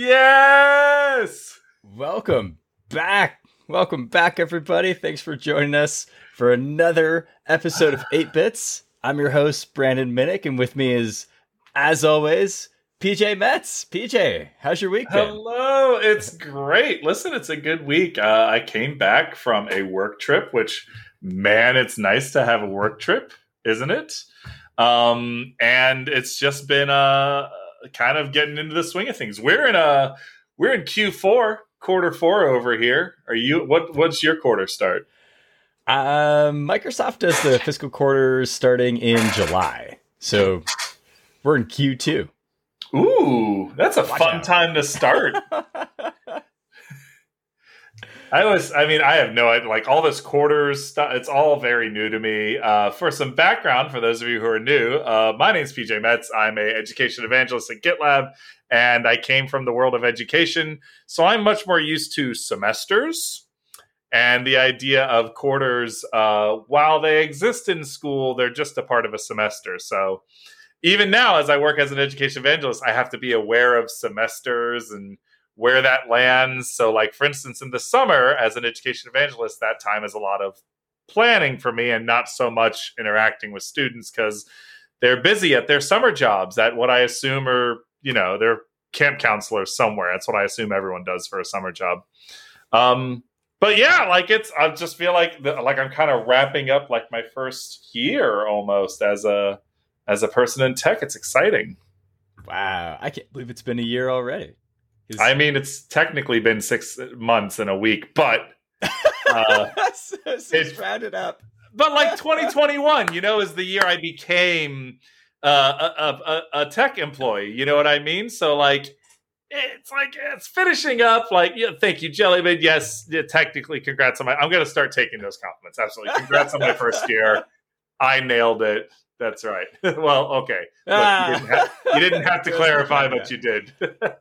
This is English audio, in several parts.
Yes! Welcome back. Welcome back, everybody. Thanks for joining us for another episode of 8 Bits. I'm your host, Brandon Minnick, and with me is, as always, PJ Metz. PJ, how's your week been? Hello, it's great. Listen, it's a good week. I came back from a work trip, which, man, it's nice to have a work trip, isn't it? And it's just been kind of getting into the swing of things. We're in Q4, quarter 4 over here. Are you? What's your quarter start? Microsoft does the fiscal quarter starting in July, so we're in Q2. Ooh, that's a fun time to start. I have no idea, like all this quarters stuff, it's all very new to me. For some background, for those of you who are new, my name is PJ Metz. I'm an education evangelist at GitLab, and I came from the world of education. So I'm much more used to semesters and the idea of quarters. While they exist in school, they're just a part of a semester. So even now, as I work as an education evangelist, I have to be aware of semesters and where that lands. So, like, for instance, in the summer, as an education evangelist, that time is a lot of planning for me and not so much interacting with students because they're busy at their summer jobs at what I assume are, they're camp counselors somewhere. That's what I assume everyone does for a summer job. But yeah, I just feel like I'm kind of wrapping up like my first year almost as a person in tech. It's exciting. Wow. I can't believe it's been a year already. I mean, it's technically been 6 months and a week, but it's rounded up. But like 2021, is the year I became a tech employee. You know what I mean? So it's finishing up. Thank you, Jellybean. Yes, technically, congrats on I'm going to start taking those compliments. Absolutely, congrats on my first year. I nailed it. That's right. Well, okay. Look, you didn't have to clarify, but you did.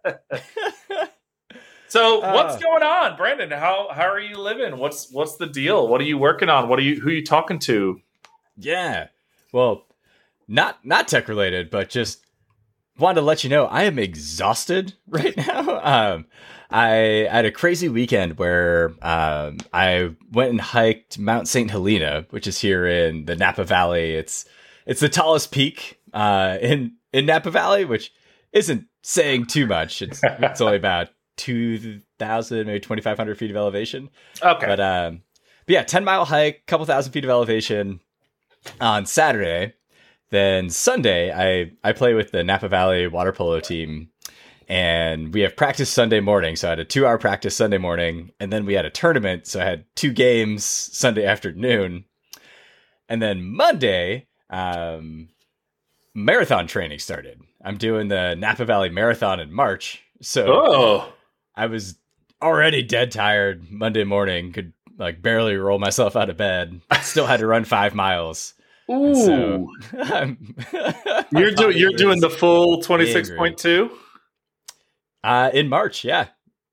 So, what's going on, Brandon? How are you living? What's the deal? What are you working on? Who are you talking to? Yeah. Well, not tech related, but just wanted to let you know I am exhausted right now. I had a crazy weekend where I went and hiked Mount St. Helena, which is here in the Napa Valley. It's the tallest peak in Napa Valley, which isn't saying too much. It's only about 2,000, maybe 2,500 feet of elevation. Okay. But yeah, 10-mile hike, couple thousand feet of elevation on Saturday. Then Sunday, I play with the Napa Valley water polo team, and we have practice Sunday morning. So I had a 2-hour practice Sunday morning, and then we had a tournament. So I had 2 games Sunday afternoon. And then Monday, marathon training started. I'm doing the Napa Valley Marathon in March. So I was already dead tired Monday morning, could barely roll myself out of bed. Still had to run 5 miles. Ooh. So, you're doing the full 26.2? In March, yeah.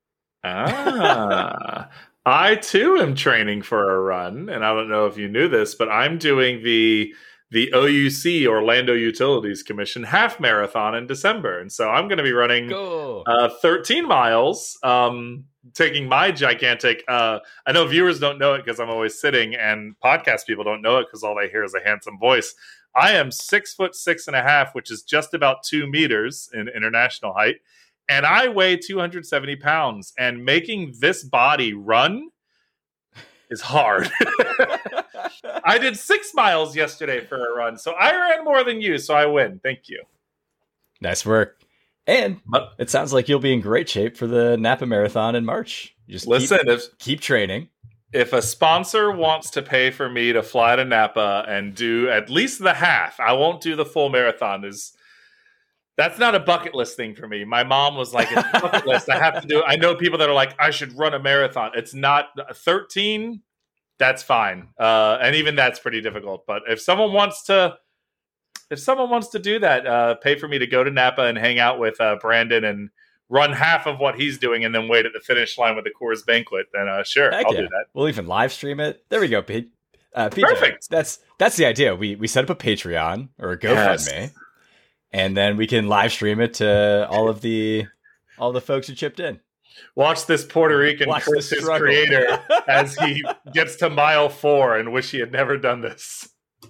I too am training for a run, and I don't know if you knew this, but I'm doing the OUC, Orlando Utilities Commission, half marathon in December. And so I'm going to be running 13 miles, taking my gigantic, I know viewers don't know it because I'm always sitting, and podcast people don't know it because all they hear is a handsome voice. I am 6'6.5", which is just about 2 meters in international height. And I weigh 270 pounds, and making this body run is hard. I did 6 miles yesterday for a run, so I ran more than you, so I win. Thank you. Nice work. And it sounds like you'll be in great shape for the Napa Marathon in March. Just keep training. If a sponsor wants to pay for me to fly to Napa and do at least the half, I won't do the full marathon. That's not a bucket list thing for me. My mom was like, it's a bucket list. I have to do it. I know people that are like, I should run a marathon. It's not 13. That's fine. And even that's pretty difficult. But if someone wants to do that, pay for me to go to Napa and hang out with Brandon and run half of what he's doing and then wait at the finish line with the Coors Banquet, then sure, I'll do that. We'll even live stream it. There we go, Pete. PJ, perfect. That's the idea. We set up a Patreon or a GoFundMe, and then we can live stream it to all of the all the folks who chipped in. Watch this Puerto Rican Watch curse the his struggle. creator as he gets to mile 4 and wish he had never done this.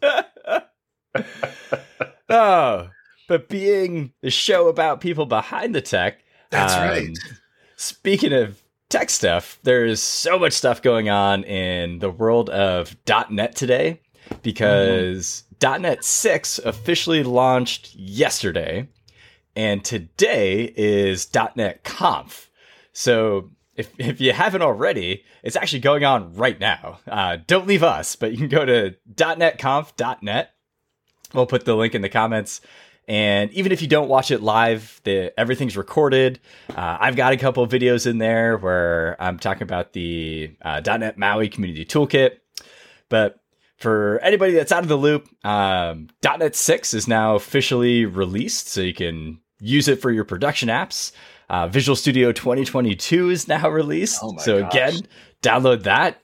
Oh, but being the show about people behind the tech. That's right. Speaking of tech stuff, there's so much stuff going on in the world of .NET today because .NET 6 officially launched yesterday, and today is .NET Conf. So if you haven't already, it's actually going on right now. Don't leave us, but you can go to .NETconf.net. We'll put the link in the comments. And even if you don't watch it live, everything's recorded. I've got a couple of videos in there where I'm talking about the .NET MAUI Community Toolkit. But for anybody that's out of the loop, .NET 6 is now officially released, so you can use it for your production apps. Visual Studio 2022 is now released. Oh my so gosh. again, download that.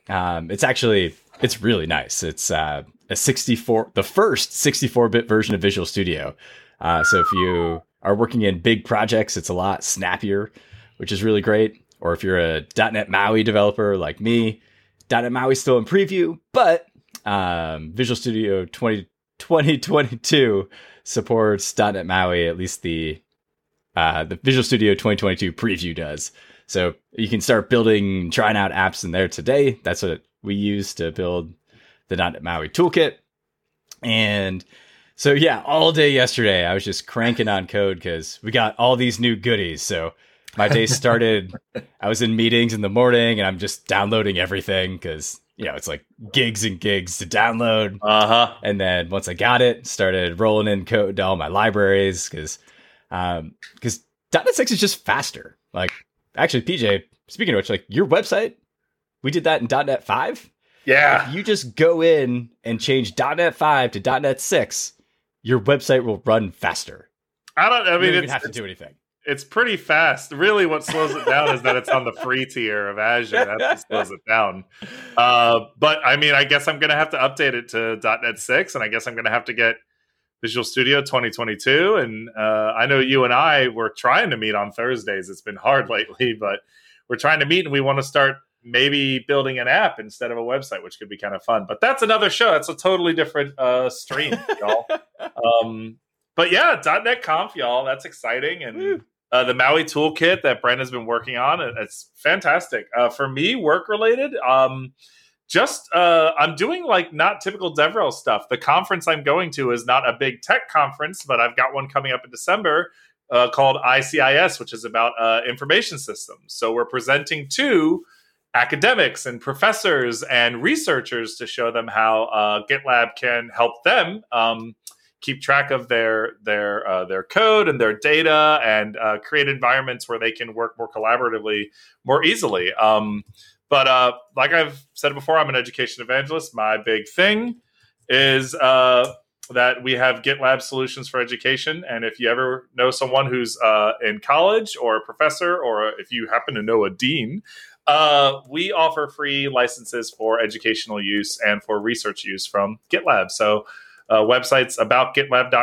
It's really nice. It's the first 64-bit version of Visual Studio. So if you are working in big projects, it's a lot snappier, which is really great. Or if you're a .NET MAUI developer like me, .NET MAUI is still in preview, but Visual Studio 2022 supports .NET MAUI, at least the Visual Studio 2022 preview does. So you can start trying out apps in there today. That's what we use to build the .NET MAUI toolkit. And so, yeah, all day yesterday, I was just cranking on code because we got all these new goodies. So my day started, I was in meetings in the morning and I'm just downloading everything because, it's like gigs and gigs to download. And then once I got it, started rolling in code to all my libraries because .NET 6 is just faster. Like, actually, PJ, speaking of which, like your website, we did that in .NET 5. Yeah. If you just go in and change .NET 5 to .NET 6, your website will run faster. You don't even have to do anything. It's pretty fast. Really, what slows it down is that it's on the free tier of Azure. That's what slows it down. But I mean, I guess I'm going to have to update it to .NET 6, and I guess I'm going to have to get Visual Studio 2022. And I know you and I were trying to meet on Thursdays. It's been hard lately, but we're trying to meet, and we want to start maybe building an app instead of a website, which could be kind of fun. But that's another show. That's a totally different stream, y'all. But yeah, .NET Conf, y'all. That's exciting. And the MAUI toolkit that Brandon's been working on, it's fantastic. For me, work-related, I'm doing like not typical DevRel stuff. The conference I'm going to is not a big tech conference, but I've got one coming up in December called ICIS, which is about information systems. So we're presenting to academics and professors and researchers to show them how GitLab can help them keep track of their code and their data and create environments where they can work more collaboratively, more easily. But like I've said before, I'm an education evangelist. My big thing is that we have GitLab solutions for education. And if you ever know someone who's in college or a professor, or if you happen to know a dean, we offer free licenses for educational use and for research use from GitLab. So websites about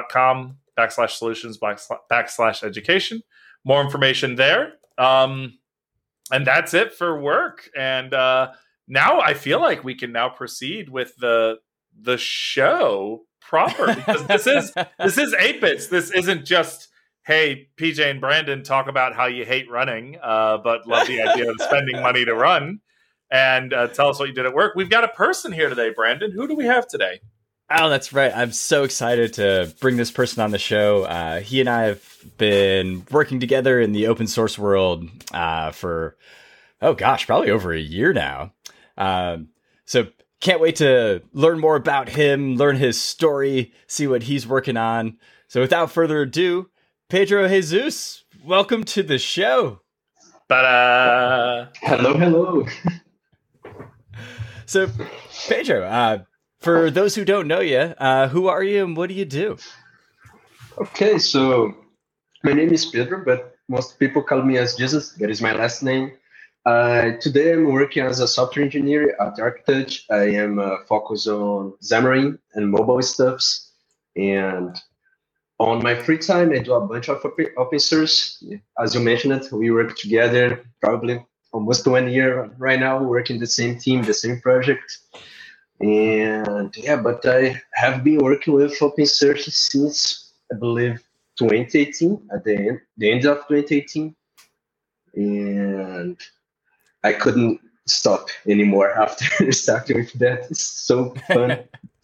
gitlab.com/solutions/education. More information there. And that's it for work. And now I feel like we can now proceed with the show proper, because this is 8-Bits. This isn't just, hey, PJ and Brandon talk about how you hate running, but love the idea of spending money to run, and tell us what you did at work. We've got a person here today, Brandon. Who do we have today? Oh, that's right. I'm so excited to bring this person on the show. He and I have been working together in the open source world for, probably over a year now. So can't wait to learn more about him, learn his story, see what he's working on. So without further ado, Pedro Jesus, welcome to the show. Ta-da! Hello. So, Pedro, for those who don't know you, who are you and what do you do? Okay, so my name is Pedro, but most people call me as Jesus. That is my last name. Today I'm working as a software engineer at Architect. I am focused on Xamarin and mobile stuffs. And on my free time, I do a bunch of open source. As you mentioned, we work together probably almost 1 year right now, working the same team, the same project. And yeah, but I have been working with open source since I believe 2018, at the end of 2018. And I couldn't stop anymore after starting with that. It's so fun.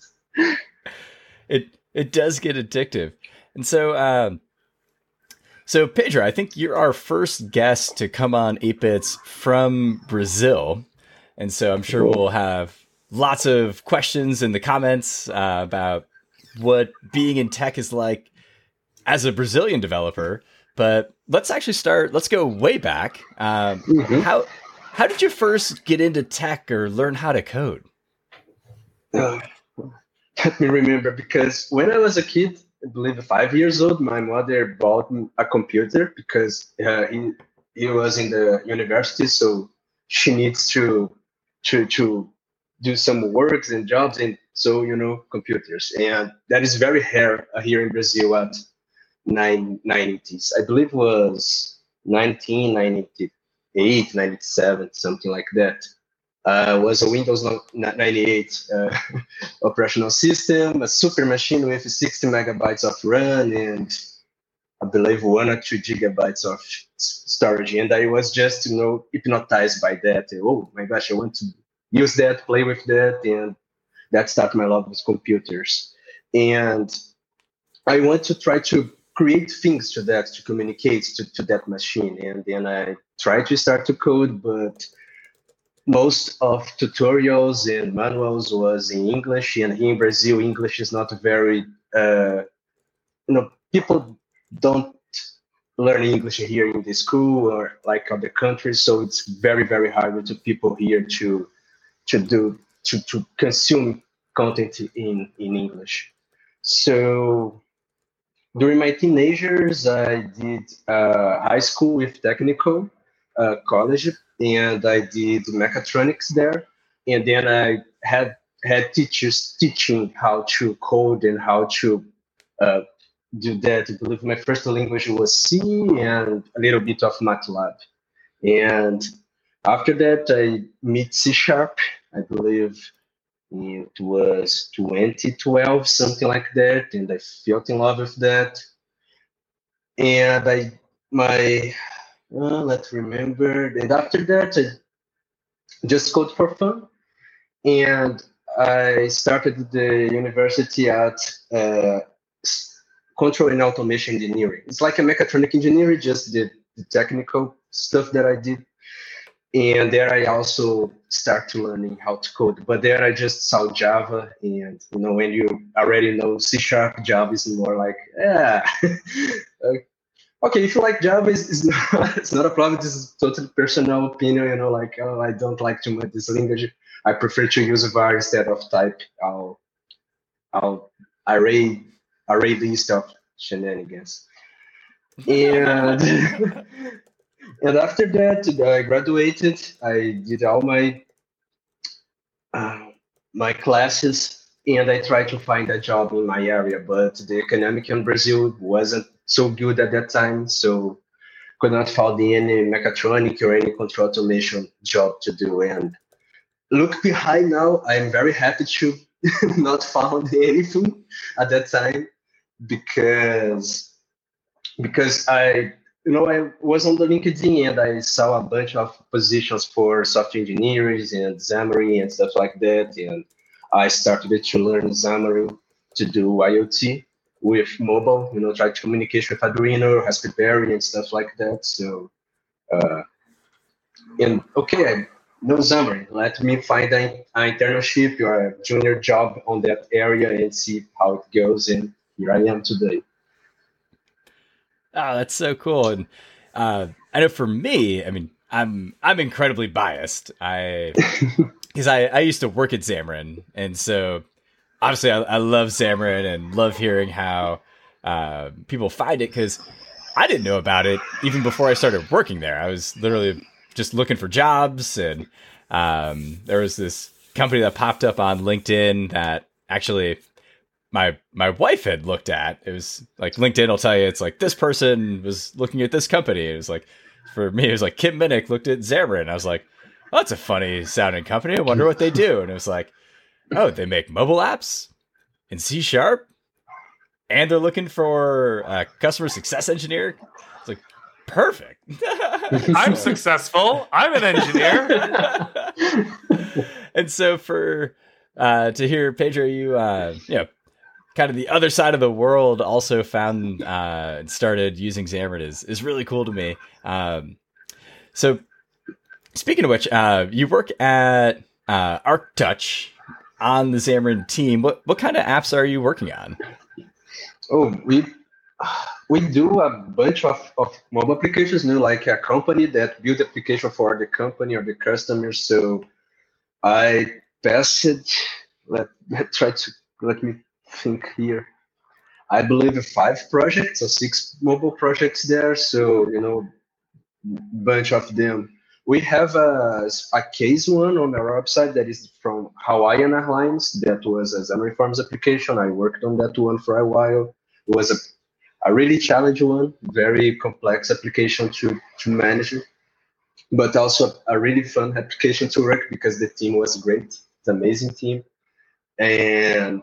It does get addictive. And so, so Pedro, I think you're our first guest to come on 8-Bits from Brazil. And so I'm sure we'll have lots of questions in the comments about what being in tech is like as a Brazilian developer. But let's actually start. Let's go way back. How did you first get into tech or learn how to code? Let me remember, because when I was a kid, I believe 5 years old, my mother bought me a computer because he was in the university, so she needs to do some works and jobs, and so computers, and that is very rare here in Brazil at 90s. I believe it was 1998, 97, something like that. Was a Windows 98 operational system, a super machine with 60 megabytes of RAM, and I believe 1 or 2 gigabytes of storage. And I was just, hypnotized by that. Oh my gosh, I want to use that, play with that, and that started my love with computers. And I want to try to create things to that, to communicate to that machine. And then I tried to start to code, but most of tutorials and manuals was in English, and here in Brazil, English is not very, people don't learn English here in the school or like other countries, so it's very, very hard to people here to consume content in English. So during my teenagers, I did high school with technical college, and I did mechatronics there. And then I had teachers teaching how to code and how to do that. I believe my first language was C and a little bit of MATLAB. And after that, I met C#. I believe it was 2012, something like that. And I fell in love with that. And let's remember. And after that, I just code for fun. And I started the university at control and automation engineering. It's like a mechatronic engineering, just the technical stuff that I did. And there I also started learning how to code. But there I just saw Java. And, when you already know C#, Java is more like, okay, if you like Java, it's not a problem. This is totally personal opinion, like, I don't like too much this language. I prefer to use var instead of type. I'll array list of shenanigans. And and after that, I graduated. I did all my classes, and I tried to find a job in my area, but the economic in Brazil wasn't so good at that time, so could not find any mechatronic or any control automation job to do. And look behind now, I'm very happy to not found anything at that time, because I was on the LinkedIn and I saw a bunch of positions for software engineers and Xamarin and stuff like that, and I started to learn Xamarin to do IoT with mobile, try to communicate with Arduino, Raspberry, and stuff like that. So, I know Xamarin. Let me find an internship or a junior job on that area and see how it goes. And here I am today. Oh, that's so cool. And I know for me, I mean, I'm incredibly biased. Because I used to work at Xamarin, and so obviously I love Xamarin and love hearing how people find it, because I didn't know about it even before I started working there. I was literally just looking for jobs, and there was this company that popped up on LinkedIn that actually my wife had looked at. It was like LinkedIn will tell you it's like this person was looking at this company. It was like for me, it was like Kim Minnick looked at Xamarin. I was like, well, that's a funny sounding company. I wonder what they do. And it was like, oh, they make mobile apps in C#, and they're looking for a customer success engineer. It's like perfect. I'm successful. I'm an engineer. And so for to hear Pedro, you kind of the other side of the world also found and started using Xamarin is really cool to me. So speaking of which, you work at ArcTouch on the Xamarin team. What kind of apps are you working on? Oh, we do a bunch of mobile applications, like a company that build application for the company or the customers. So I passed it. Let me think here. I believe 5 projects or 6 mobile projects there. So bunch of them. We have a case one on our website that is from Hawaiian Airlines. That was a Xamarin Forms application. I worked on that one for a while. It was a really challenging one, very complex application to manage, but also a really fun application to work because the team was great. It's an amazing team. And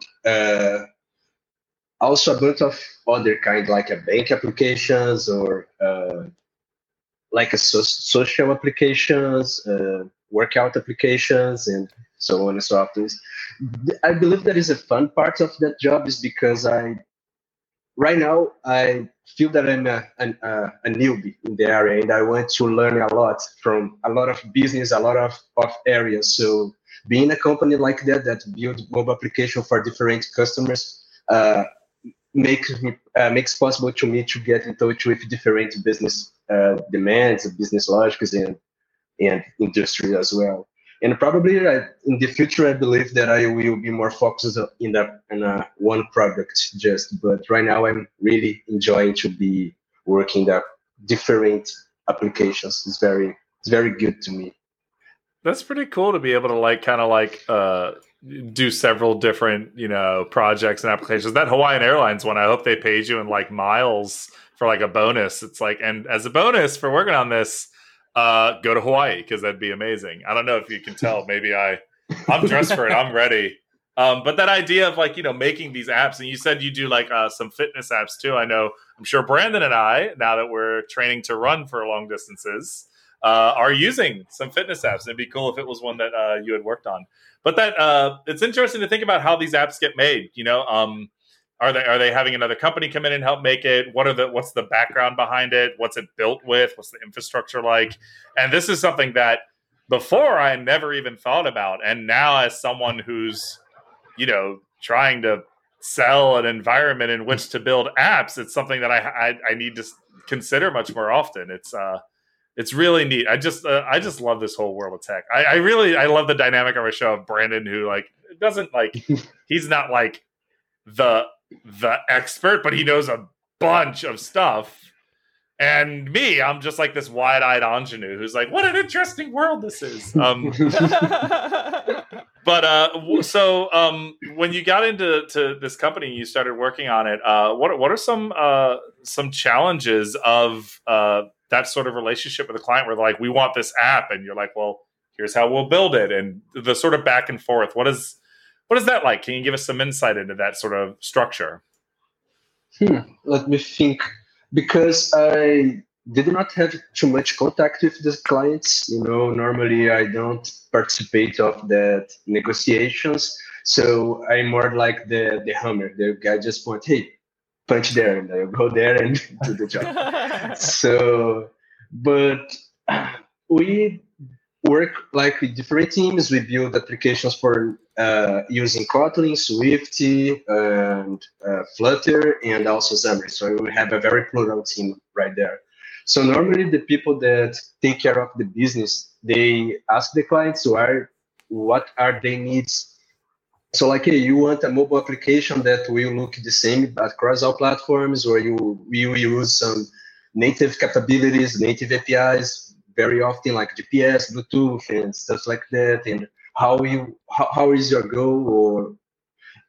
also a bunch of other kind, like a bank applications or like a social applications, workout applications, and so on and so forth. I believe that is a fun part of that job is because right now I feel that I'm a newbie in the area and I want to learn a lot from a lot of business, a lot of areas. So being a company like that build mobile application for different customers makes possible to me to get in touch with different business demands, business logics, and industry as well. And probably in the future, I believe that I will be more focused in one product but right now I'm really enjoying to be working the different applications. It's very good to me. That's pretty cool to be able to do several different, projects and applications. That Hawaiian Airlines one, I hope they paid you in miles for a bonus. It's and as a bonus for working on this, go to Hawaii because that'd be amazing. I don't know if you can tell. Maybe I'm dressed for it. I'm ready. But that idea of making these apps, and you said you do some fitness apps too. I'm sure Brandon and I, now that we're training to run for long distances, are using some fitness apps. It'd be cool if it was one that you had worked on. But that it's interesting to think about how these apps get made. Are they having another company come in and help make it? What's the background behind it? What's it built with? What's the infrastructure like? And this is something that before I never even thought about. And now as someone who's, trying to sell an environment in which to build apps, it's something that I need to consider much more often. It's really neat. I just love this whole world of tech. I love the dynamic of our show of Brandon, who doesn't he's not the expert, but he knows a bunch of stuff. And me, I'm just this wide-eyed ingenue who's what an interesting world this is. But when you got into this company and you started working on it, what are some challenges of that sort of relationship with a client where they're we want this app, and you're well, here's how we'll build it, and the sort of back and forth. What is that like? Can you give us some insight into that sort of structure? Let me think. Because I did not have too much contact with the clients, normally I don't participate of that negotiations. So I'm more like the hammer. The guy just point, hey, punch there, and I'll go there and do the job. But we work with different teams. We build applications for using Kotlin, Swift, and Flutter, and also Xamarin. So we have a very plural team right there. So normally the people that take care of the business, they ask the clients what are their needs. So hey, you want a mobile application that will look the same across all platforms, or you use some native capabilities, native APIs, very often like GPS, Bluetooth, and stuff like that. And how is your goal?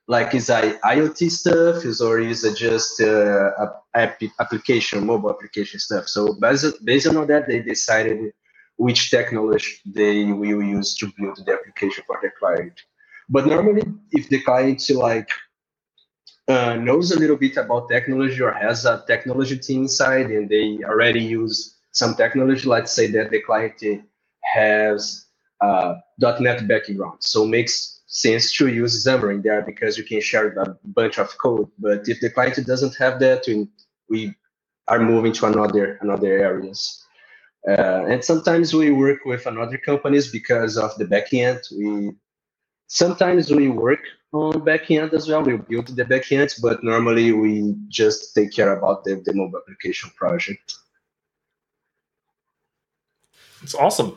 like is IoT stuff, or is it just application, mobile application stuff? So based on that, they decided which technology they will use to build the application for the client. But normally, if the client like knows a little bit about technology or has a technology team inside and they already use some technology, let's say that the client has .NET background, so makes sense to use Xamarin there because you can share a bunch of code. But if the client doesn't have that, we are moving to another areas. And sometimes we work with another companies because of the backend. Sometimes we work on backend as well. We build the backends, but normally we just take care about the mobile application project. It's awesome.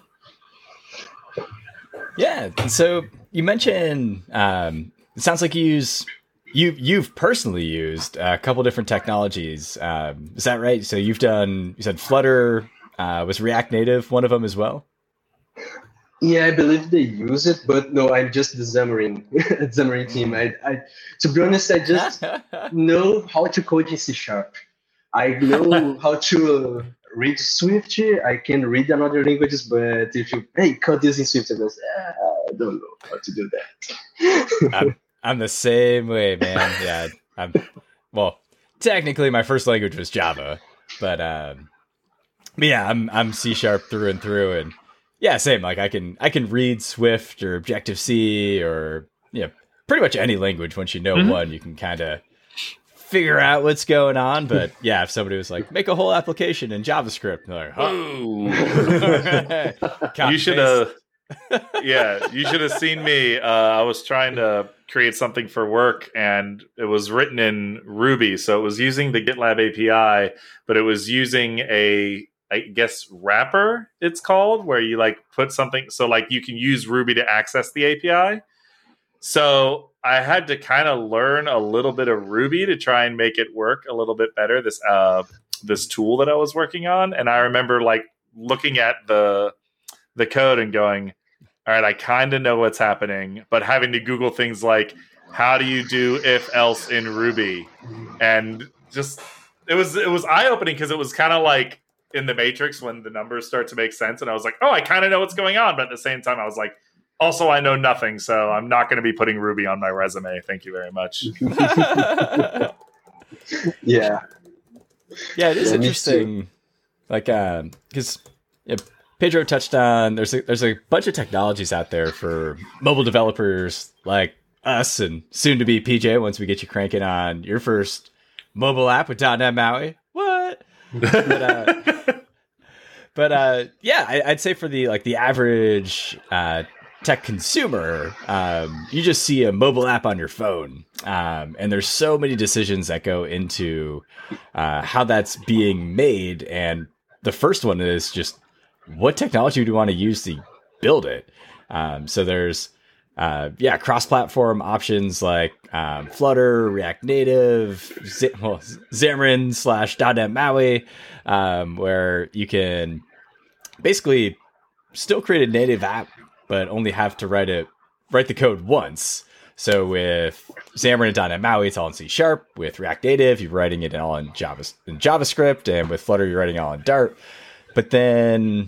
Yeah. So you mentioned it sounds like you've personally used a couple different technologies. Is that right? So you said Flutter, was React Native one of them as well? Yeah, I believe they use it, but no, I'm just the Xamarin team. I to be honest, I just know how to code in C#. I know how to read Swift. I can read another languages, but if you code this in Swift, I don't know how to do that. I'm the same way, man. Yeah, well, technically my first language was Java, but yeah, I'm C# through and through, and yeah, same. Like I can read Swift or Objective C or pretty much any language. Once you know one, you can kind of figure out what's going on. But yeah, if somebody was like, make a whole application in JavaScript, they're like, you should have. Yeah, you should have seen me. I was trying to create something for work, and it was written in Ruby, so it was using the GitLab API, but it was using I guess wrapper it's called, where you like put something so like you can use Ruby to access the API. So I had to kind of learn a little bit of Ruby to try and make it work a little bit better. This tool that I was working on, and I remember like looking at the code and going, all right, I kind of know what's happening, but having to Google things like how do you do if else in Ruby, and just it was eye opening because it was kind of like in the Matrix when the numbers start to make sense, and I was like, oh, I kind of know what's going on, but at the same time I was like, also I know nothing, so I'm not going to be putting Ruby on my resume. Thank you very much. Yeah, it is interesting. Like, because Pedro touched on there's a bunch of technologies out there for mobile developers like us, and soon to be PJ once we get you cranking on your first mobile app with .NET MAUI. What? But yeah, I'd say for the average tech consumer, you just see a mobile app on your phone, and there's so many decisions that go into how that's being made. And the first one is just what technology do you want to use to build it. So there's cross-platform options like Flutter, React Native, Xamarin / .NET MAUI, where you can basically still create a native app, but only have to write the code once. So with Xamarin and .NET MAUI, it's all in C#. With React Native, you're writing it all in JavaScript, and with Flutter, you're writing it all in Dart. But then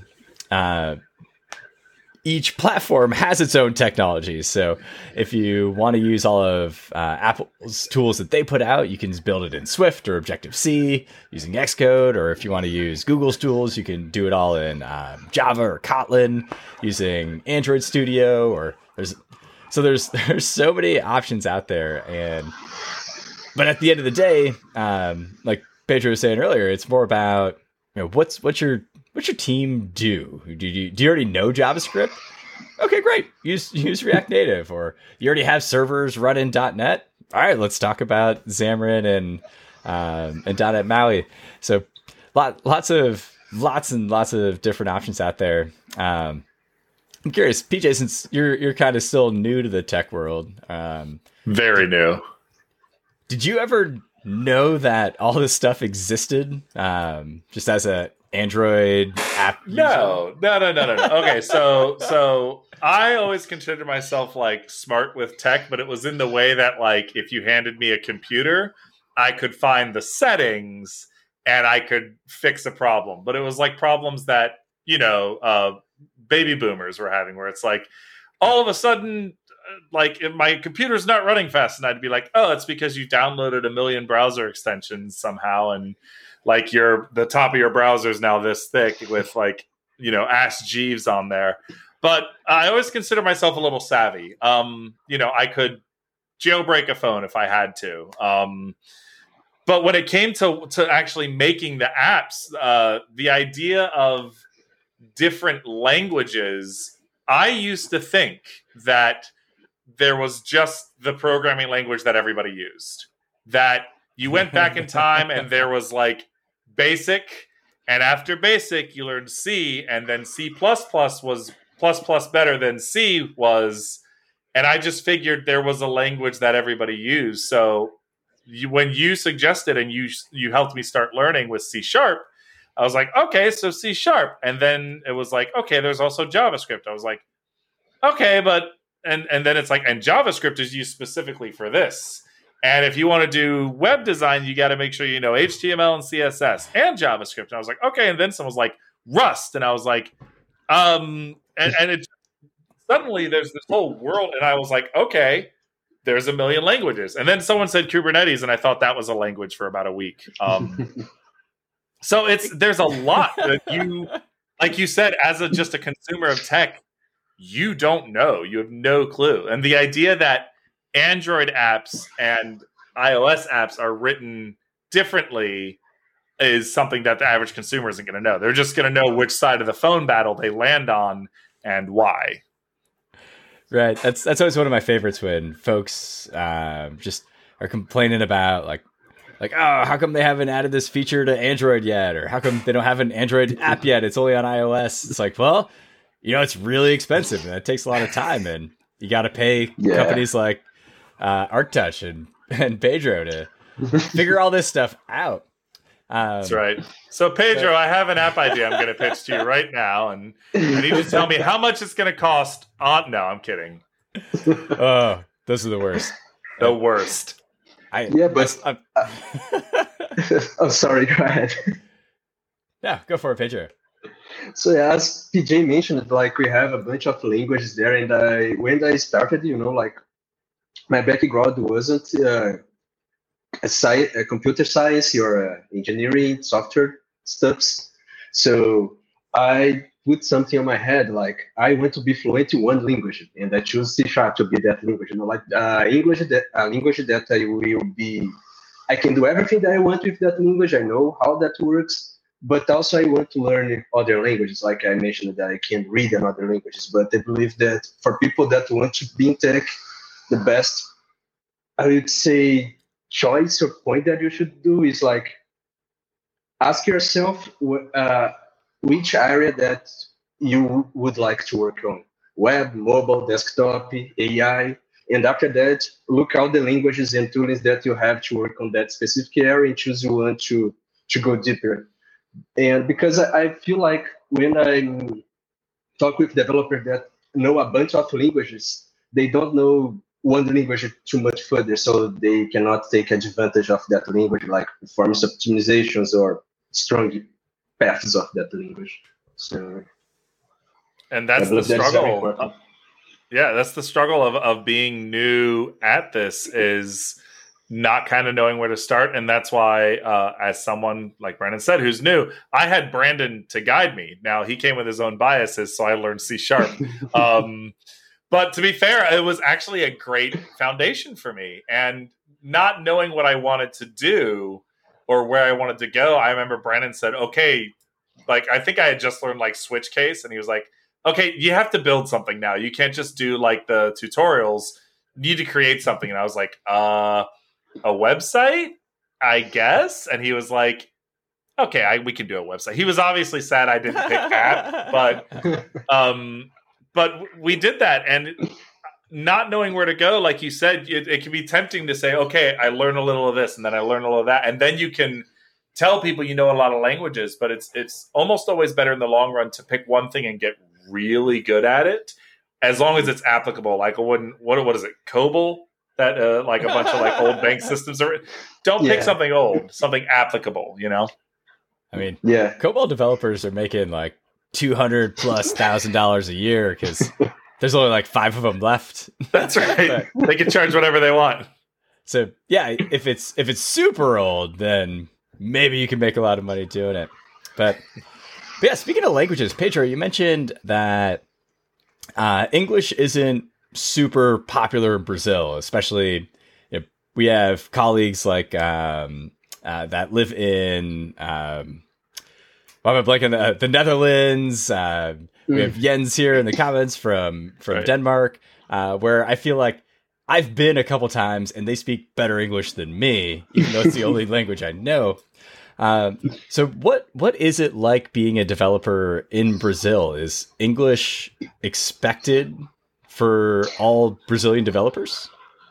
each platform has its own technologies. So if you want to use all of Apple's tools that they put out, you can build it in Swift or Objective-C using Xcode. Or if you want to use Google's tools, you can do it all in Java or Kotlin using Android Studio. Or there's so many options out there. But at the end of the day, like Pedro was saying earlier, it's more about what's your team do? Do you already know JavaScript? Okay, great. Use React Native. Or you already have servers run in .NET? All right, let's talk about Xamarin and .NET MAUI. So lots and lots of different options out there. I'm curious, PJ, since you're kind of still new to the tech world. Very new. Did you ever know that all this stuff existed just as a Android app? No. Okay, so I always considered myself like smart with tech, but it was in the way that like if you handed me a computer, I could find the settings and I could fix a problem. But it was like problems that, baby boomers were having, where it's like all of a sudden, like if my computer's not running fast, and I'd be like, oh, it's because you downloaded a million browser extensions somehow, and like the top of your browser is now this thick with like Ask Jeeves on there. But I always consider myself a little savvy. I could jailbreak a phone if I had to. But when it came to actually making the apps, the idea of different languages, I used to think that there was just the programming language that everybody used. That you went back in time and there was like BASIC, and after BASIC you learned C, and then C++ was plus better than C was, and I just figured there was a language that everybody used. So when you suggested and you helped me start learning with C#, I was like, okay, so C#, and then it was like, okay, there's also JavaScript. I was like, okay, but and then it's like, and JavaScript is used specifically for this. And if you want to do web design, you got to make sure you know HTML and CSS and JavaScript. And I was like, okay. And then someone was like, Rust. And I was like, and it suddenly there's this whole world. And I was like, okay, there's a million languages. And then someone said Kubernetes, and I thought that was a language for about a week. So there's a lot that you, like you said, as just a consumer of tech, you don't know. You have no clue. And the idea that Android apps and iOS apps are written differently is something that the average consumer isn't going to know. They're just going to know which side of the phone battle they land on and why. Right. That's always one of my favorites, when folks just are complaining about like, oh, how come they haven't added this feature to Android yet? Or how come they don't have an Android app yet? It's only on iOS. It's like, well, it's really expensive and it takes a lot of time, and you got to pay companies like ArcTouch and Pedro to figure all this stuff out. That's right. So Pedro, I have an app idea I'm going to pitch to you right now, and I need you to tell me how much it's going to cost. No, I'm kidding. Oh, those are the worst. The worst. I'm sorry. Go ahead. Yeah, go for it, Pedro. So as PJ mentioned, like we have a bunch of languages there, and when I started, like my background wasn't a computer science or engineering software stuffs. So I put something on my head, like I want to be fluent in one language, and I choose C# to be that language. Like English, a language that I can do everything that I want with that language. I know how that works. But also I want to learn other languages. Like I mentioned that I can read in other languages. But I believe that for people that want to be in tech, the best, I would say, choice or point that you should do is like ask yourself which area that you would like to work on. Web, mobile, desktop, AI. And after that, look out the languages and tools that you have to work on that specific area and choose one to go deeper. And because I feel like when I talk with developers that know a bunch of languages, they don't know one language too much further, so they cannot take advantage of that language, like performance optimizations or strong paths of that language. So, and that's the struggle. That's the struggle of being new at this, is not kind of knowing where to start. And that's why, as someone like Brandon said, who's new, I had Brandon to guide me. Now he came with his own biases, so I learned C#. But to be fair, it was actually a great foundation for me. And not knowing what I wanted to do or where I wanted to go, I remember Brandon said, okay, like, I think I had just learned like switch case. And he was like, okay, you have to build something now. You can't just do like the tutorials. You need to create something. And I was like, a website, I guess. And he was like, okay, we can do a website. He was obviously sad I didn't pick app, but we did that. And not knowing where to go, like you said, it can be tempting to say, okay, I learn a little of this and then I learn a little of that. And then you can tell people you know a lot of languages, but it's almost always better in the long run to pick one thing and get really good at it, as long as it's applicable. Like what is it, COBOL? That like a bunch of like old bank systems are. Don't pick something old, something applicable. I mean, COBOL developers are making like $200,000+ a year because there's only like 5 of them left. That's right. They can charge whatever they want. So yeah, if it's super old, then maybe you can make a lot of money doing it. But yeah, speaking of languages, Pedro, you mentioned that English isn't super popular in Brazil, especially we have colleagues like that live in I'm blanking the Netherlands. We have Jens here in the comments from right. Denmark, where I feel like I've been a couple times and they speak better English than me, even though it's the only language I know. So what is it like being a developer in Brazil? Is English expected for all Brazilian developers?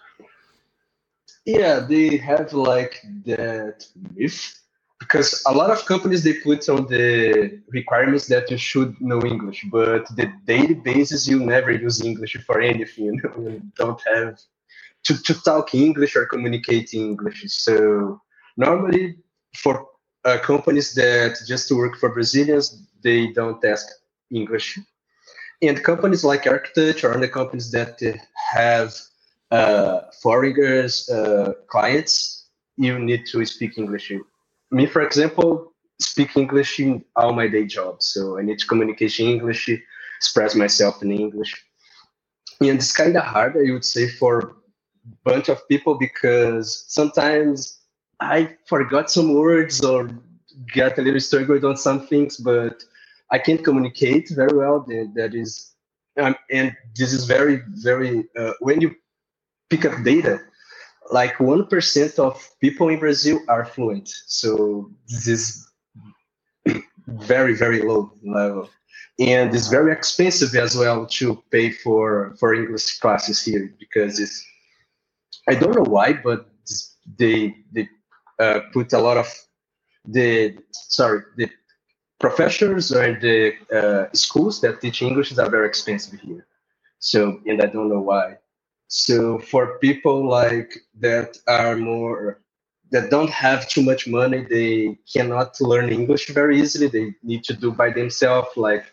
Yeah, they have like that myth, because a lot of companies, they put on the requirements that you should know English, but the daily basis you never use English for anything. You don't have to talk English or communicate in English. So normally for companies that just to work for Brazilians, they don't ask English. And companies like architecture or the companies that have foreigners clients, you need to speak English. Me, for example, speak English in all my day jobs. So I need to communicate in English, express myself in English. And it's kind of hard, I would say, for a bunch of people, because sometimes I forgot some words or get a little struggled on some things, but I can't communicate very well. That is, and this is very, very, when you pick up data, like 1% of people in Brazil are fluent. So this is very, very low level. And it's very expensive as well to pay for English classes here, because it's, I don't know why, but they put a lot of the professors and the schools that teach English are very expensive here. So, and I don't know why. So for people like that are more, that don't have too much money, they cannot learn English very easily. They need to do by themselves, like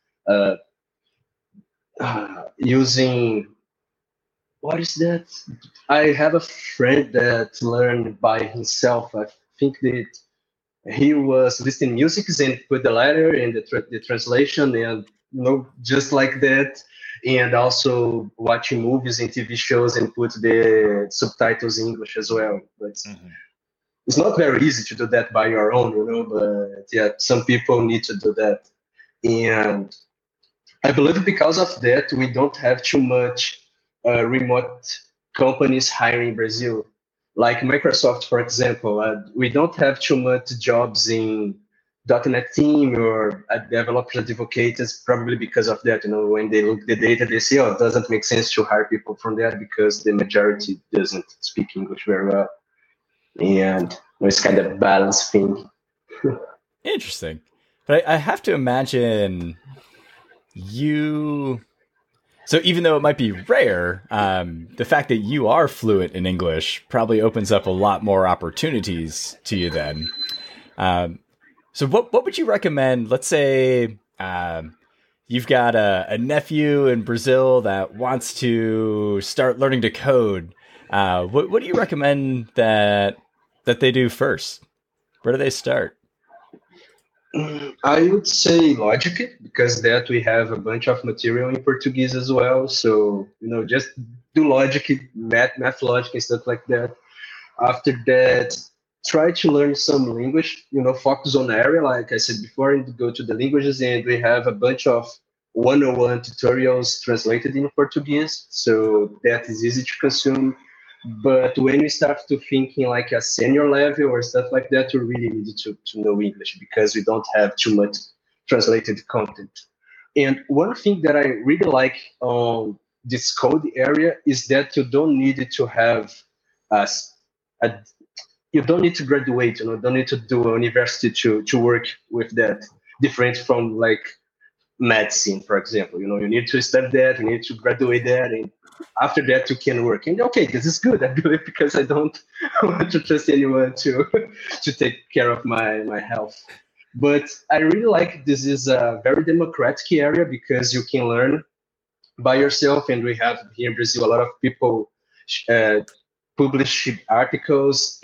using, what is that? I have a friend that learned by himself. I think that he was listening music and put the letter and the translation, and just like that. And also watching movies and TV shows and put the subtitles in English as well. But it's not very easy to do that by your own, but yeah, some people need to do that. And I believe because of that, we don't have too much remote companies hiring in Brazil. Like Microsoft, for example, we don't have too much jobs in .NET team or developers advocates, probably because of that. When they look at the data, they say, it doesn't make sense to hire people from there because the majority doesn't speak English very well. And it's kind of a balance thing. Interesting. But I have to imagine you... So even though it might be rare, the fact that you are fluent in English probably opens up a lot more opportunities to you then. So what would you recommend? Let's say you've got a nephew in Brazil that wants to start learning to code. What do you recommend that they do first? Where do they start? I would say Logic, because that we have a bunch of material in Portuguese as well. So, just do Logic, math logic and stuff like that. After that, try to learn some language, focus on area, like I said before, and go to the languages. And we have a bunch of 101 tutorials translated in Portuguese. So that is easy to consume. But when we start to thinking like a senior level or stuff like that, you really need to know English, because we don't have too much translated content. And one thing that I really like on this code area is that you don't need to have you don't need to graduate, don't need to do a university to work with that. Different from like medicine, for example. You need to study that, you need to graduate that, and after that you can work. And okay, this is good. I do it because I don't want to trust anyone to to take care of my health. But I really like this is a very democratic area because you can learn by yourself, and we have here in Brazil a lot of people uh, publish articles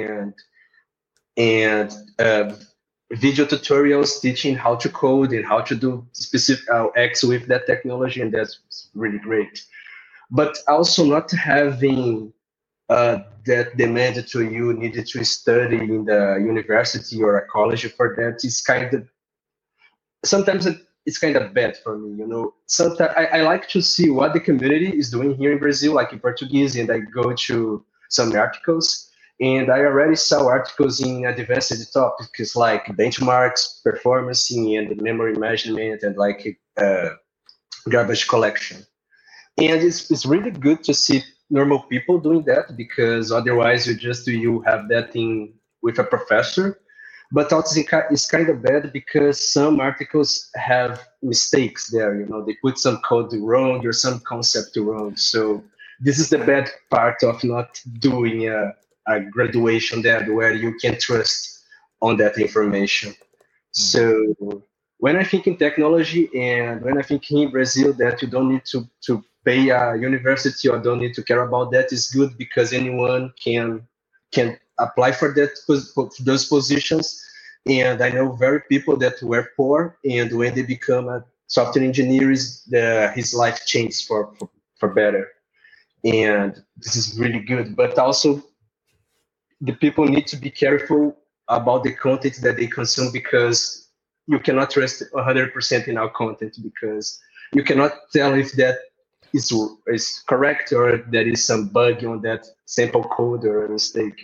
and video tutorials teaching how to code and how to do specific X with that technology, and that's really great. But also not having that demand to you needed to study in the university or a college for that is kind of sometimes it's kind of bad for me. Sometimes I like to see what the community is doing here in Brazil, like in Portuguese, and I go to some articles. And I already saw articles in advanced topics like benchmarks, performance, and memory management, and like garbage collection. And it's really good to see normal people doing that because otherwise you have that thing with a professor. But also it's kind of bad because some articles have mistakes there. They put some code wrong or some concept wrong. So this is the bad part of not doing a graduation there where you can trust on that information. So when I think in technology and when I think in Brazil that you don't need to pay a university or don't need to care about that is good because anyone can apply for those positions. And I know very people that were poor, and when they become a software engineers, his life changes for better. And this is really good. But also, the people need to be careful about the content that they consume because you cannot trust 100% in our content because you cannot tell if that is correct or there is some bug on that sample code or a mistake.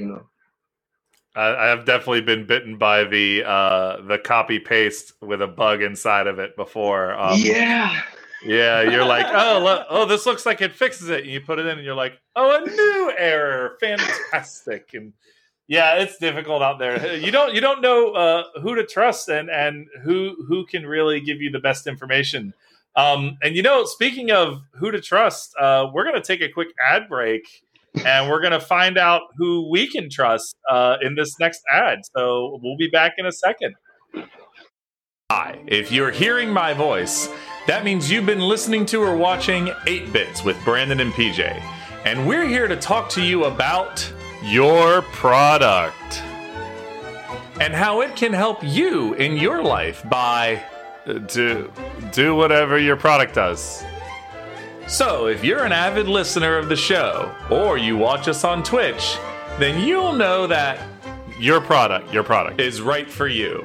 I have definitely been bitten by the copy paste with a bug inside of it before. Yeah, you're like, oh, this looks like it fixes it, and you put it in, and you're like, oh, a new error, fantastic, and yeah, it's difficult out there. You don't know who to trust and who can really give you the best information. And speaking of who to trust, we're going to take a quick ad break. And we're going to find out who we can trust in this next ad. So we'll be back in a second. Hi, if you're hearing my voice, that means you've been listening to or watching 8 Bits with Brandon and PJ. And we're here to talk to you about your product and how it can help you in your life by do whatever your product does. So, if you're an avid listener of the show, or you watch us on Twitch, then you'll know that your product is right for you.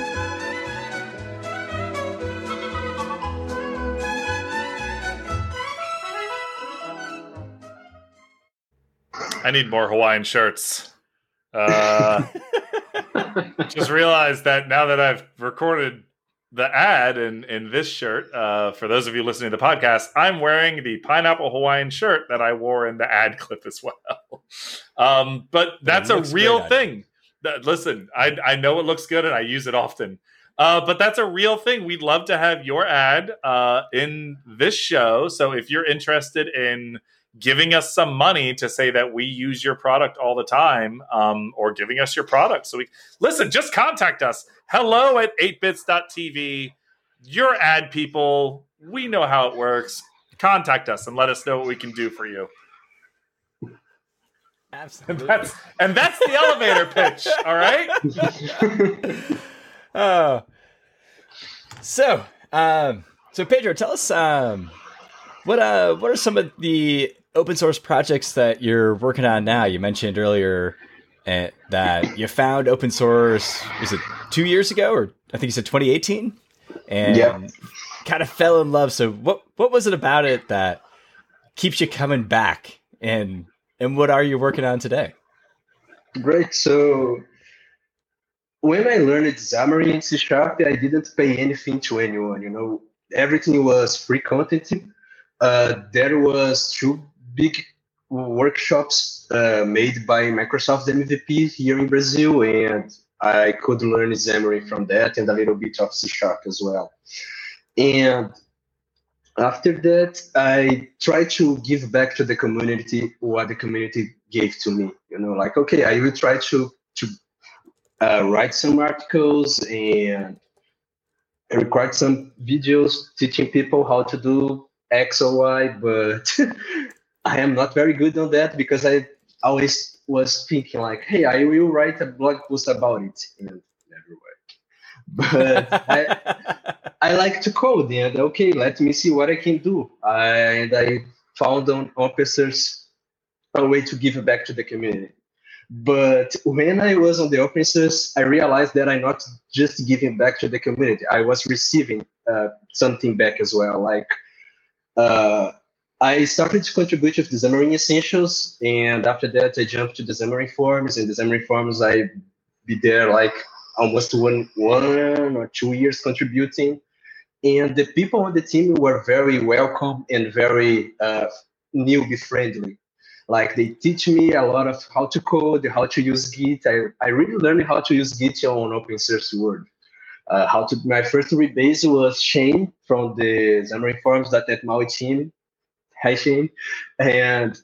I need more Hawaiian shirts. Just realized that now that I've recorded the ad in this shirt, for those of you listening to the podcast, I'm wearing the pineapple Hawaiian shirt that I wore in the ad clip as well. But that's a real thing. Listen, I know it looks good and I use it often. But that's a real thing. We'd love to have your ad in this show. So if you're interested in giving us some money to say that we use your product all the time, or giving us your product. So listen, just contact us. Hello at 8bits.tv. You're ad people. We know how it works. Contact us and let us know what we can do for you. Absolutely. And that's the elevator pitch. All right. So Pedro, tell us what are some of the open source projects that you're working on now? You mentioned earlier that you found open source, was it 2 years ago, or I think you said 2018, and kind of fell in love. So what was it about it that keeps you coming back, and what are you working on today? Great. So when I learned Xamarin and C#, I didn't pay anything to anyone. Everything was free content. There was two big workshops made by Microsoft MVP here in Brazil, and I could learn Xamarin from that and a little bit of C# as well. And after that, I try to give back to the community what the community gave to me. Like, okay, I will try to write some articles and record some videos teaching people how to do X or Y, but I am not very good on that because I always was thinking like, hey, I will write a blog post about it, and never worked. But I like to code, and okay, let me see what I can do. And I found on OpenSource a way to give back to the community. But when I was on the open source, I realized that I'm not just giving back to the community. I was receiving something back as well. Like I started to contribute with the Xamarin Essentials, and after that, I jumped to the Xamarin Forums. And the Xamarin Forums, I be there like almost one or 2 years contributing. And the people on the team were very welcome and very newbie friendly. Like they teach me a lot of how to code, how to use Git. I really learned how to use Git on open source world. My first rebase was Shane from the Xamarin Forums.NET MAUI team. Hi Shane, and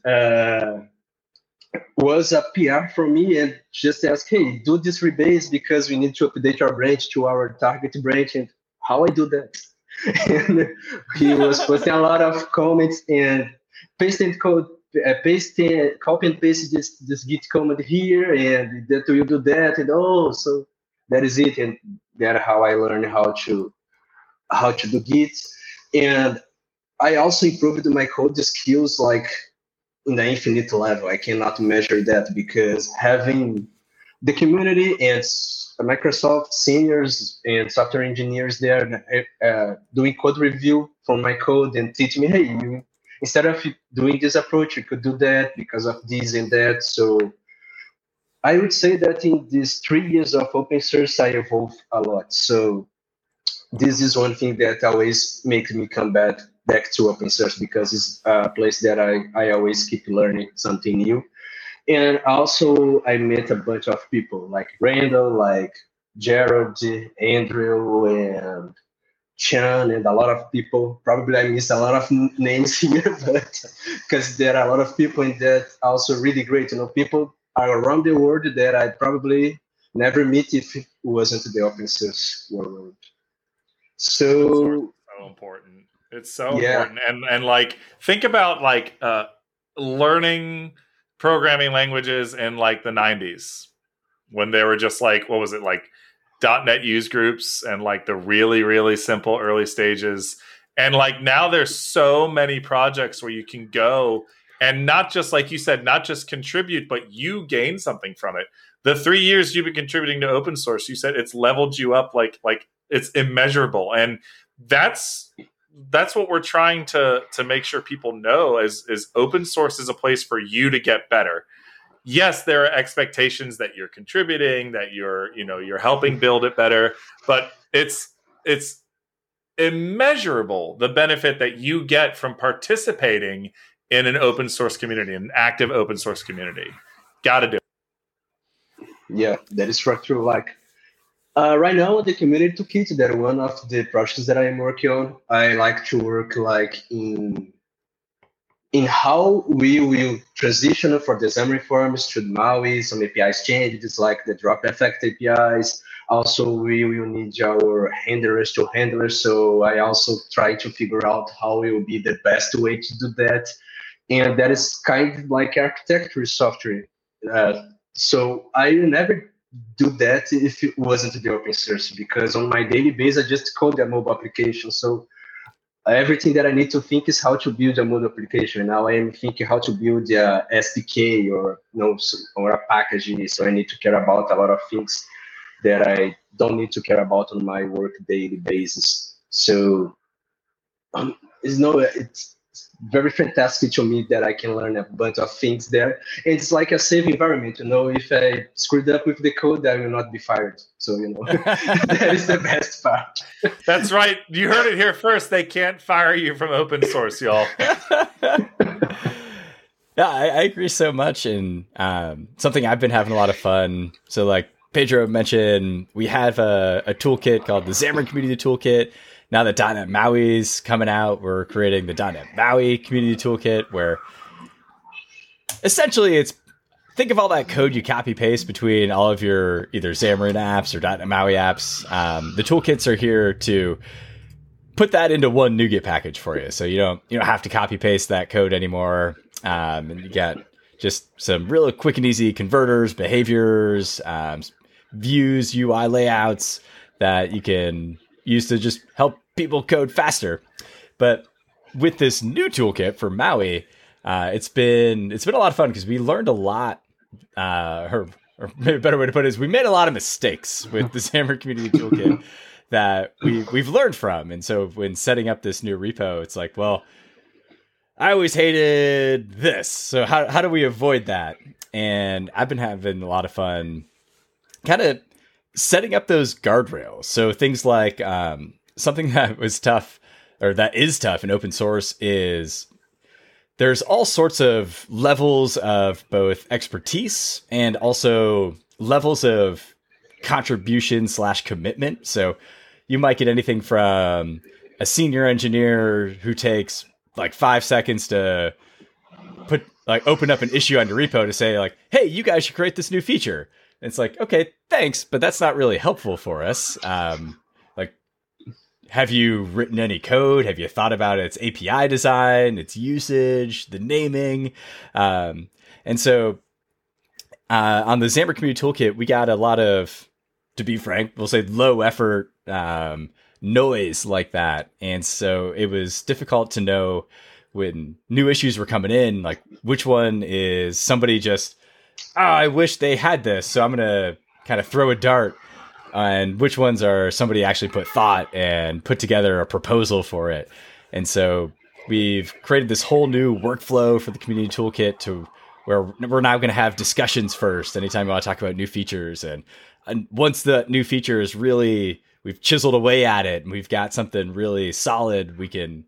was a PR for me and just asked, hey, do this rebase because we need to update our branch to our target branch, and how I do that. And he was posting a lot of comments and pasting code. Copy and paste this Git command here, and that will do that, and so that is it. And that's how I learned how to do Git. And I also improved my code skills like in the infinite level. I cannot measure that because having the community and Microsoft seniors and software engineers there doing code review from my code and teach me, hey, instead of doing this approach, you could do that because of this and that. So I would say that in these 3 years of open source, I evolved a lot. So this is one thing that always makes me come back to open source because it's a place that I always keep learning something new. And also I met a bunch of people like Randall, like Gerald, Andrew, and Chan, and a lot of people. Probably I missed a lot of names here, but because there are a lot of people in that also really great. People are around the world that I probably never meet if it wasn't the open source world. So important. It's so important. And like think about like learning programming languages in like the 90s when they were just like, what was it, like .NET use groups and like the really, really simple early stages. And like now there's so many projects where you can go and not just, like you said, not just contribute, but you gain something from it. The 3 years you've been contributing to open source, you said it's leveled you up like it's immeasurable. And that's what we're trying to make sure people know is open source is a place for you to get better. Yes, there are expectations that you're contributing, that you're helping build it better, but it's immeasurable the benefit that you get from participating in an open source community, an active open source community. Got to do it. Yeah, that is true. Like right now, the community toolkit, that one of the projects that I am working on. I like to work like in how we will transition for the Xamarin Forms to MAUI, some APIs changes like the drop effect APIs. Also, we will need our handlers to handle. So I also try to figure out how will be the best way to do that. And that is kind of like architecture software. So I never do that if it wasn't the open source, because on my daily basis, I just code a mobile application. So everything that I need to think is how to build a mobile application. Now I am thinking how to build a SDK or a package. So I need to care about a lot of things that I don't need to care about on my work daily basis. So it's very fantastic to me that I can learn a bunch of things there. And it's like a safe environment. If I screwed up with the code, I will not be fired. So, that is the best part. That's right. You heard it here first. They can't fire you from open source, y'all. Yeah, I agree so much. And something I've been having a lot of fun. So like Pedro mentioned, we have a toolkit called the Xamarin Community Toolkit. Now that .NET Maui's coming out, we're creating the .NET Maui Community Toolkit, where essentially it's, think of all that code you copy paste between all of your either Xamarin apps or .NET Maui apps. The toolkits are here to put that into one NuGet package for you, so you don't have to copy paste that code anymore. And you got just some really quick and easy converters, behaviors, views, UI layouts that you can use to just help people code faster. But with this new toolkit for Maui, it's been a lot of fun because we learned a lot. Or maybe a better way to put it is we made a lot of mistakes with the Xamarin Community Toolkit that we've learned from. And so when setting up this new repo, it's like, well, I always hated this. So how do we avoid that? And I've been having a lot of fun kind of setting up those guardrails. So things like something that was tough, or that is tough in open source, is there's all sorts of levels of both expertise and also levels of contribution / commitment. So you might get anything from a senior engineer who takes like 5 seconds to open up an issue on your repo to say like, hey, you guys should create this new feature. And it's like, okay, thanks, but that's not really helpful for us. Have you written any code? Have you thought about its API design, its usage, the naming? And so on the Xamarin Community Toolkit, we got a lot of, to be frank, we'll say low effort noise like that. And so it was difficult to know when new issues were coming in, like which one is somebody just, I wish they had this, so I'm going to kind of throw a dart. And which ones are somebody actually put thought and put together a proposal for it. And so we've created this whole new workflow for the Community Toolkit to where we're now going to have discussions first anytime we want to talk about new features. And once the new feature is really, we've chiseled away at it and we've got something really solid, we can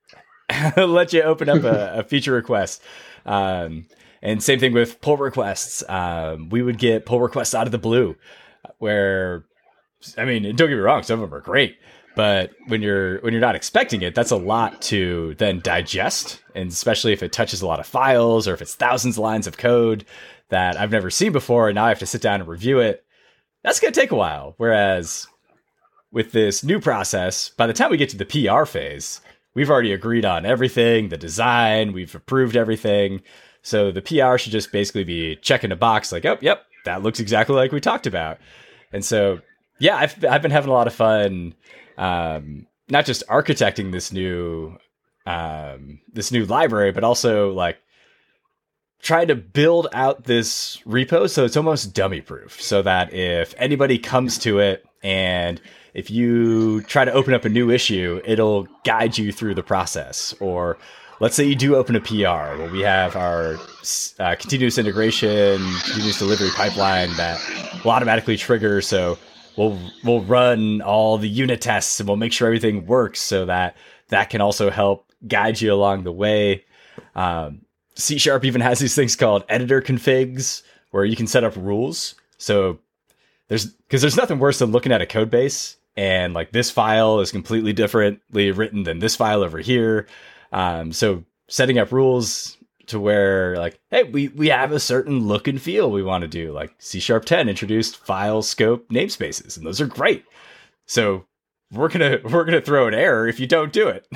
let you open up a feature request. And same thing with pull requests. We would get pull requests out of the blue where, I mean, don't get me wrong, some of them are great, but when you're not expecting it, that's a lot to then digest. And especially if it touches a lot of files or if it's thousands of lines of code that I've never seen before, and now I have to sit down and review it, that's going to take a while. Whereas with this new process, by the time we get to the PR phase, we've already agreed on everything, the design, we've approved everything. So the PR should just basically be checking a box like, oh, yep, that looks exactly like we talked about. And so, yeah, I've been having a lot of fun, not just architecting this new library, but also like trying to build out this repo so it's almost dummy proof, so that if anybody comes to it and if you try to open up a new issue, it'll guide you through the process. Or let's say you do open a PR. Well, we have our continuous integration, continuous delivery pipeline that will automatically trigger. So we'll run all the unit tests and we'll make sure everything works so that can also help guide you along the way. C# even has these things called editor configs where you can set up rules. So there's nothing worse than looking at a code base and like this file is completely differently written than this file over here. So setting up rules to where like, hey, we have a certain look and feel we want to do. Like C#10 introduced file scope namespaces, and those are great. So we're gonna throw an error if you don't do it,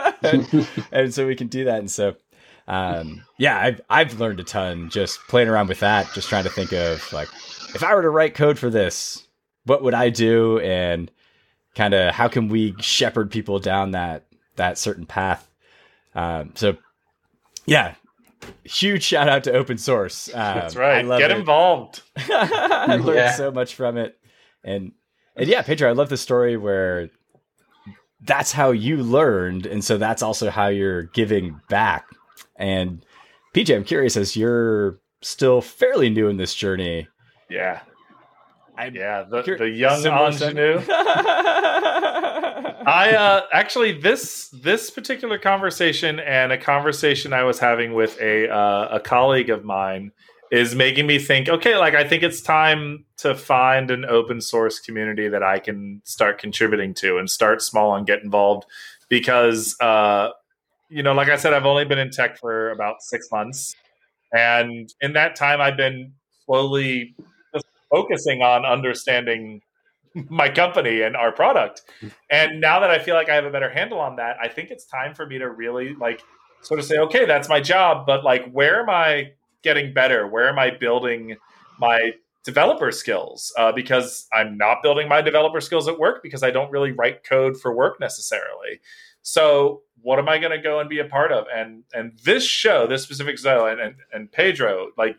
and so we can do that. And so, yeah, I've learned a ton just playing around with that, just trying to think of like, if I were to write code for this, what would I do, and kind of how can we shepherd people down that certain path. So yeah, huge shout out to open source. That's right. Get involved. I learned so much from it. And yeah, Pedro, I love the story where that's how you learned. And so that's also how you're giving back. And PJ, I'm curious, as you're still fairly new in this journey. Yeah. The young ingenue. I actually this particular conversation and a conversation I was having with a colleague of mine is making me think, okay, like I think it's time to find an open source community that I can start contributing to and start small and get involved because like I said, I've only been in tech for about 6 months. And in that time, I've been slowly just focusing on understanding my company and our product. And now that I feel like I have a better handle on that, I think it's time for me to really like sort of say, okay, that's my job, but like, where am I getting better? Where am I building my developer skills? Because I'm not building my developer skills at work because I don't really write code for work necessarily. So what am I going to go and be a part of? And this show, this specific show, and Pedro, like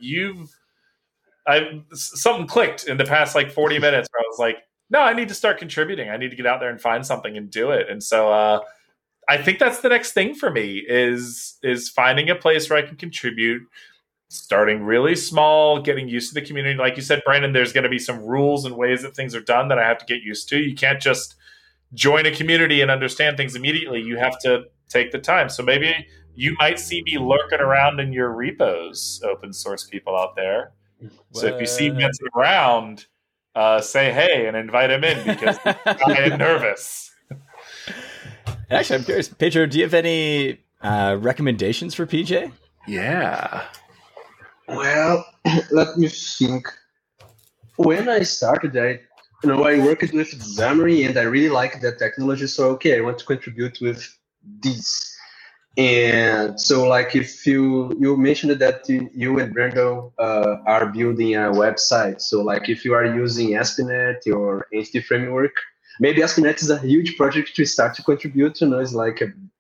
something clicked in the past like 40 minutes where I was like, no, I need to start contributing. I need to get out there and find something and do it. And so I think that's the next thing for me is finding a place where I can contribute, starting really small, getting used to the community. Like you said, Brandon, there's going to be some rules and ways that things are done that I have to get used to. You can't just join a community and understand things immediately. You have to take the time. So maybe you might see me lurking around in your repos, open source people out there. So if you see Metz around, say hey and invite him in because I am nervous. Actually, I'm curious, Pedro, do you have any recommendations for PJ? Yeah. Well, let me think. When I started, I worked with Xamarin and I really liked that technology. So, okay, I want to contribute with this. And so, like, if you mentioned that you and Brando are building a website. So, like, if you are using ASP.NET or Entity Framework, maybe ASP.NET is a huge project to start to contribute. It's like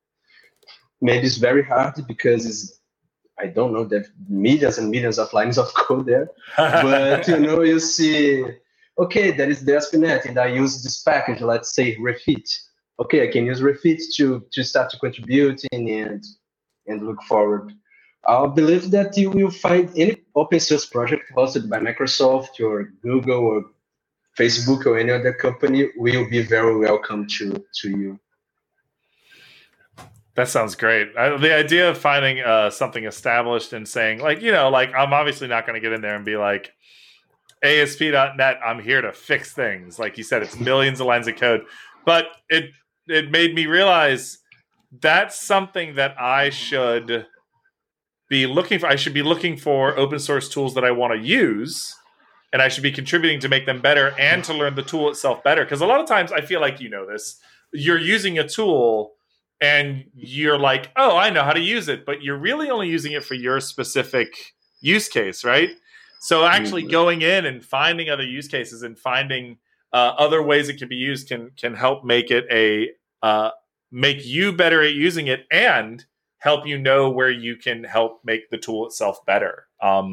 maybe it's very hard because I don't know, there are millions and millions of lines of code there. But, you see, okay, there is the ASP.NET, and I use this package, let's say Refit. Okay, I can use Refit to start to contributing and look forward. I believe that you will find any open source project hosted by Microsoft or Google or Facebook or any other company will be very welcome to you. That sounds great. The idea of finding something established and saying, like, I'm obviously not going to get in there and be like, ASP.NET, I'm here to fix things. Like you said, it's millions of lines of code. But it made me realize that's something that I should be looking for. I should be looking for open source tools that I want to use, and I should be contributing to make them better and to learn the tool itself better. Because a lot of times I feel like this. You're using a tool and you're like, oh, I know how to use it, but you're really only using it for your specific use case, right? So actually going in and finding other use cases and finding other ways it can be used can help make it make you better at using it and help you know where you can help make the tool itself better.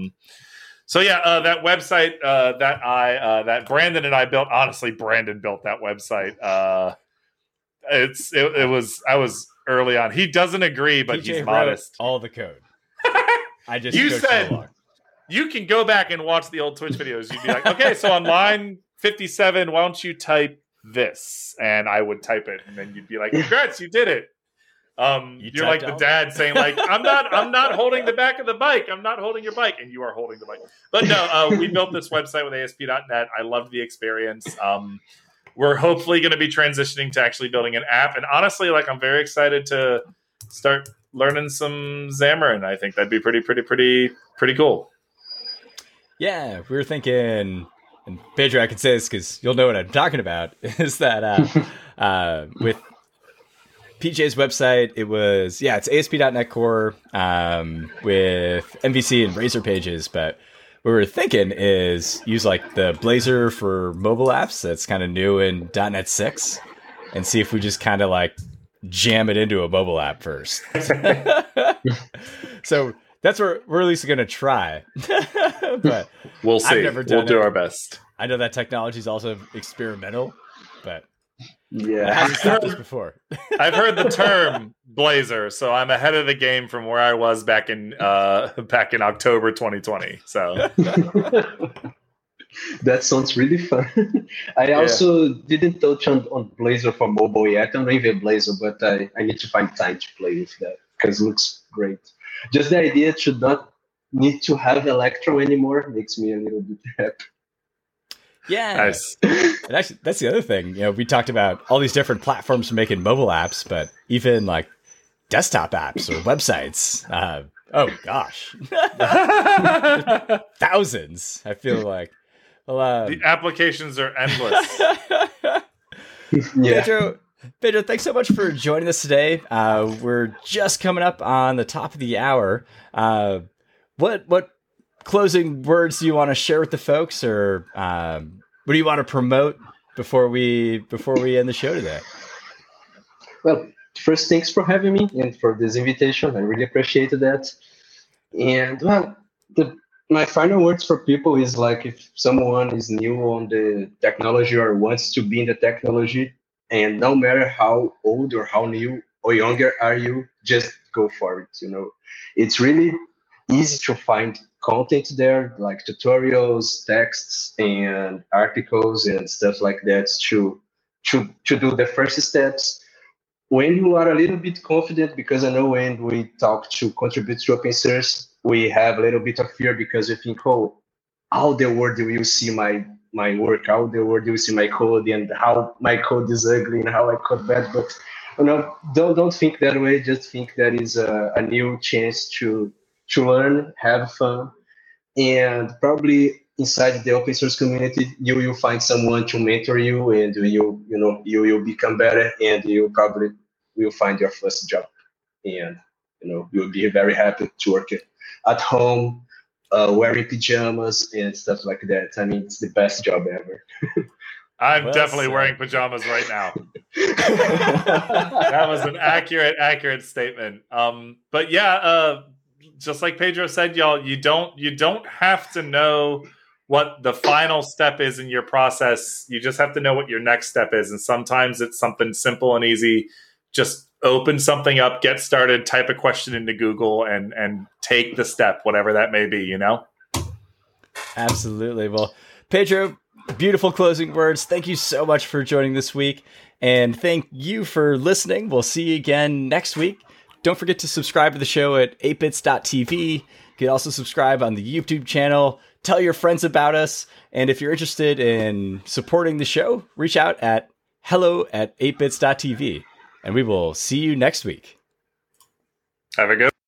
That website that Brandon and I built. Honestly, Brandon built that website. I was early on. He doesn't agree, but PJ he's modest. All the code. I just you said you can go back and watch the old Twitch videos. You'd be like, okay, so on line 57, why don't you type this? And I would type it, and then you'd be like, congrats, you did it. You're like the dad saying, like, I'm not holding the back of the bike. I'm not holding your bike, and you are holding the bike. But no, we built this website with ASP.NET. I loved the experience. We're hopefully going to be transitioning to actually building an app. And honestly, like, I'm very excited to start learning some Xamarin. I think that'd be pretty cool. Yeah, we were thinking, and Pedro, I can say this because you'll know what I'm talking about, is that with PJ's website, it's ASP.NET Core with MVC and Razor pages, but what we're thinking is use like the Blazor for mobile apps that's kind of new in .NET 6 and see if we just kind of like jam it into a mobile app first. So that's what we're at least going to try. But we'll see. We'll do our best. I know that technology is also experimental, but yeah, it hasn't stopped us before. I've heard the term Blazor, so I'm ahead of the game from where I was back in October 2020. So That sounds really fun. I also didn't touch on Blazor for mobile yet. I'm leaving Blazor, but I need to find time to play with that because it looks great. Just the idea to not need to have Electro anymore makes me a little bit happy. Yeah. Nice. And actually, that's the other thing. We talked about all these different platforms for making mobile apps, but even like desktop apps or websites. Oh gosh, thousands. I feel like. Well, the applications are endless. Yeah. Pedro, thanks so much for joining us today. We're just coming up on the top of the hour. What closing words do you want to share with the folks, or what do you want to promote before we end the show today? Well, first, thanks for having me and for this invitation. I really appreciated that. And well, my final words for people is like if someone is new on the technology or wants to be in the technology, and no matter how old or how new or younger are you, just go for it. It's really easy to find content there, like tutorials, texts, and articles and stuff like that to do the first steps. When you are a little bit confident, because I know when we talk to contribute to open source, we have a little bit of fear because we think, oh, how the world will you see my work, how the world will see my code, and how my code is ugly and how I code bad. But don't think that way. Just think that is a new chance to learn, have fun, and probably inside the open source community, you will find someone to mentor you, and you will become better, and you probably will find your first job, and you'll be very happy to work at home, wearing pajamas and stuff like that. I mean, it's the best job ever. I'm definitely wearing pajamas right now. That was an accurate statement. But yeah, just like Pedro said, y'all, you don't have to know what the final step is in your process. You just have to know what your next step is. And sometimes it's something simple and easy. Just open something up, get started, type a question into Google, and take the step, whatever that may be, Absolutely. Well, Pedro, beautiful closing words. Thank you so much for joining this week. And thank you for listening. We'll see you again next week. Don't forget to subscribe to the show at 8bits.tv. You can also subscribe on the YouTube channel. Tell your friends about us. And if you're interested in supporting the show, reach out at hello@8bits.tv. And we will see you next week. Have a good